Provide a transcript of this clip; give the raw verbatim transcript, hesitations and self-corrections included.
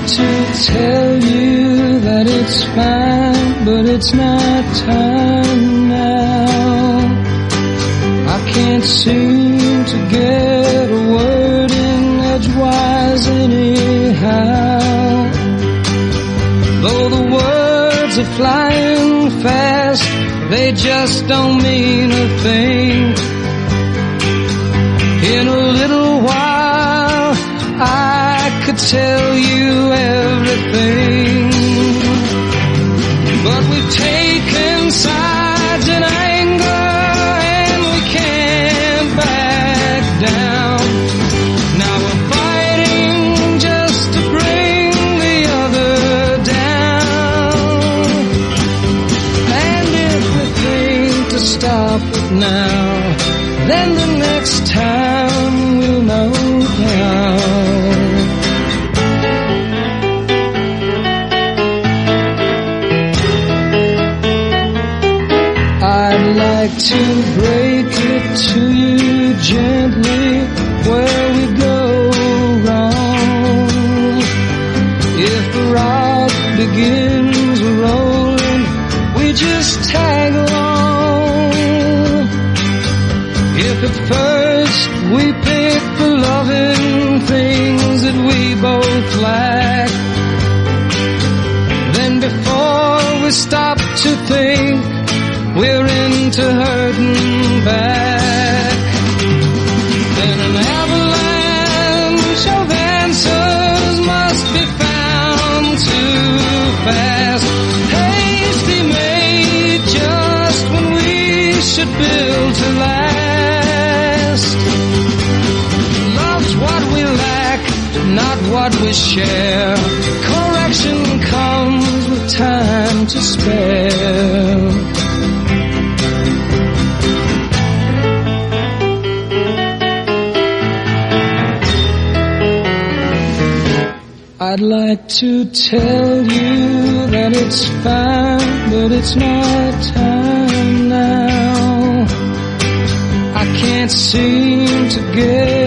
to tell you that it's fine, but it's not time now. I can't seem to get a word in edgewise anyhow. Though the words are flying fast, they just don't mean a thing. In a little while I could tell you everything, but we've taken sides in anger and we can't back down. Now we're fighting just to bring the other down, and if we think to stop it now, then the next time we'll know how. I'd like to break it to you gently where we go wrong. If the rock begins rolling, we just tag along. If at first we pick the loving things that we both lack, then before we stop to think, we're into hurting back. Then an avalanche of answers must be found too fast. Hasty made just when we should build to last. Love's what we lack, not what we share. Correction comes with time to spare. I'd like to tell you that it's fine, but it's not time now. I can't seem to get